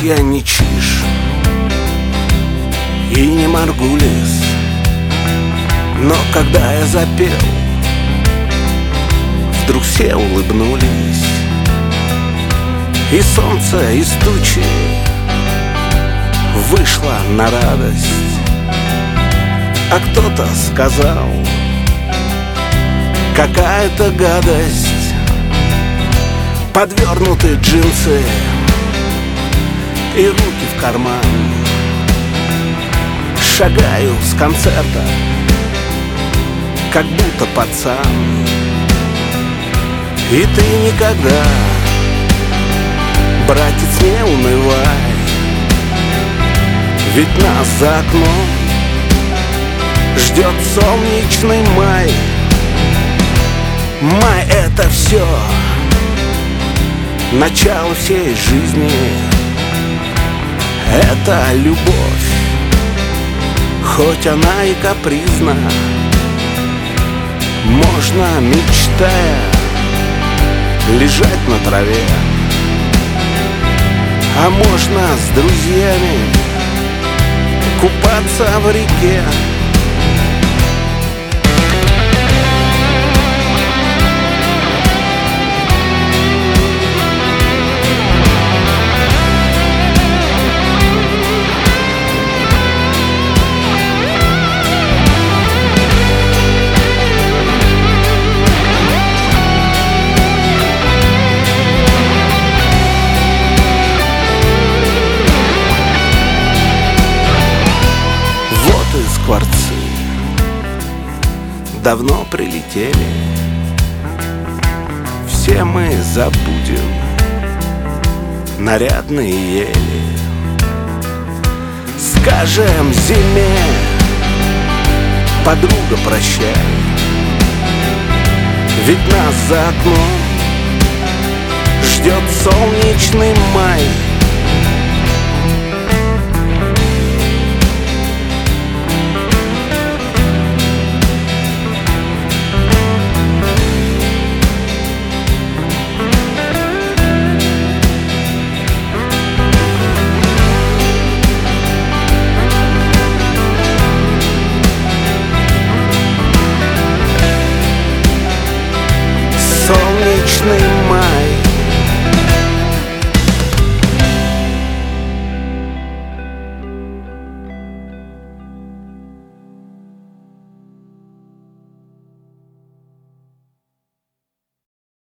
я не Чиж и не Маргулис, но когда я запел, вдруг все улыбнулись. И солнце из тучи вышло на радость, а кто-то сказал: какая-то гадость. Подвернуты джинсы и руки в карман. Шагаю с концерта, как будто пацан. И ты никогда, братец, не унывай, ведь нас за окном ждет солнечный май. Май — это все, начало всей жизни. Это любовь, хоть она и капризна. Можно, мечтая, лежать на траве, а можно с друзьями купаться в реке. Скворцы давно прилетели, все мы забудем нарядные ели. Скажем зиме: подруга, прощай, ведь нас за окном ждет солнечный май. Солнечный май.